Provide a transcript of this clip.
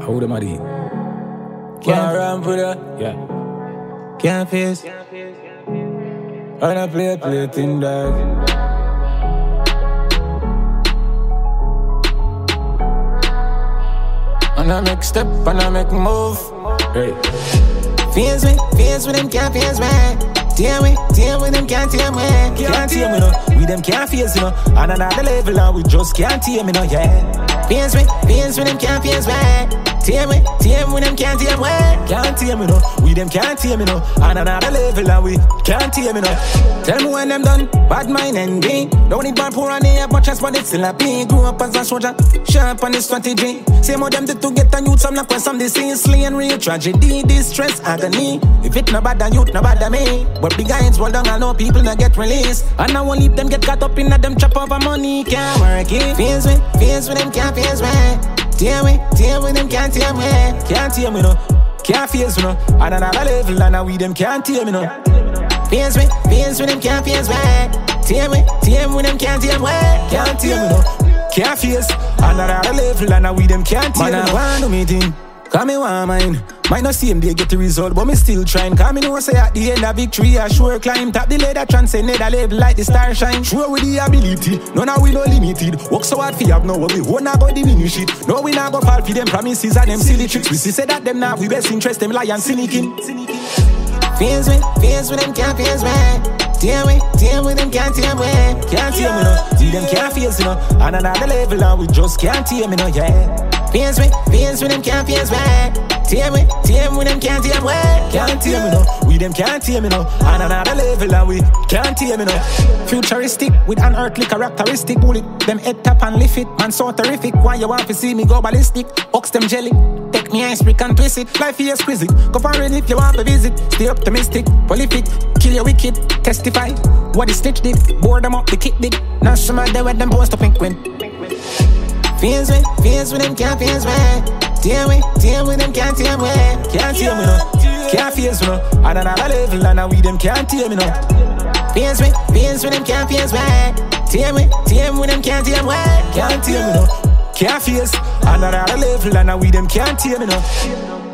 How them are they? Can't run for that. Yeah. Can't face. And I play thing dog. And I make step and I make move. Hey. Fears with them, can't fears me. Tear with them, can't tear me. Can't tear me, no. We them can't fears, you know. On another level, and we just can't tear me, no, yeah. Fears with them, can't fears me. Tear with them, can't tear me. Can't tear me, no. We them can't tear me, no. On another level, and we can't tear me, no. Tell me when them done, bad mind and green. Don't need bad poor and they have much as, but it's still a pain. Grew up as a soldier, sharp on the strategy. Same of them did to get a youth, some like when some disease, slaying real tragedy, distress, agony. If it no bad than youth, no bad than me. But big guys roll down, I know people not get released. And I won't leave them get caught up in them chop over money, can't work it. Fears with them, can't fears me. Tear with them, can't tear me. Can't tear me, no. Can't fears me, no. And another level, and we them can't tear me, no. Fears with them, can't fears me. Tear with them, can't tear me. Can't tear me, no. Can't fears. And another level, and we them can't tear me, no. Man, I want to meet him. Cause me want mine. Might not see him they get the result, but me still trying. Cause me know say at the end of victory I sure climb. Top the ladder, transcend the level like the star shine. Sure with the ability, none of we no limited. Work so hard for have no what we won't not go diminish it. No we not go fall for them promises and them silly tricks. We see say that them now we best interest them lie and cynicing. Fears with them can't fears me. Tear with them can't tear me. Can't tear me no. See them can't fears you know. On another level and we just can't tear me no yeah. Fears with them can't fears me. Tear with them can't tear me. Can't tear me no. We them can't tear me no. On another level and we can't tear me no. Futuristic with an earthly characteristic. Bullet them head tap and lift it. Man so terrific. Why you want to see me go ballistic? Ox them jelly. Take me ice brick and twist it. Life is exquisite. Go for it if you want to visit. Stay optimistic, prolific. Kill your wicked. Testify. What the snitch did. Board them up, the kick did. Now some of them with them post to pink win. Fears with them can't fears me. Tear with them can't tear me. Can't tear me no. Can't fears me no. On another level and we them can't tear me no. Fears with them can't fears me. Tear with them can't tear me. Can't tear me no. Can't fears. On another level and we them can't tear me no.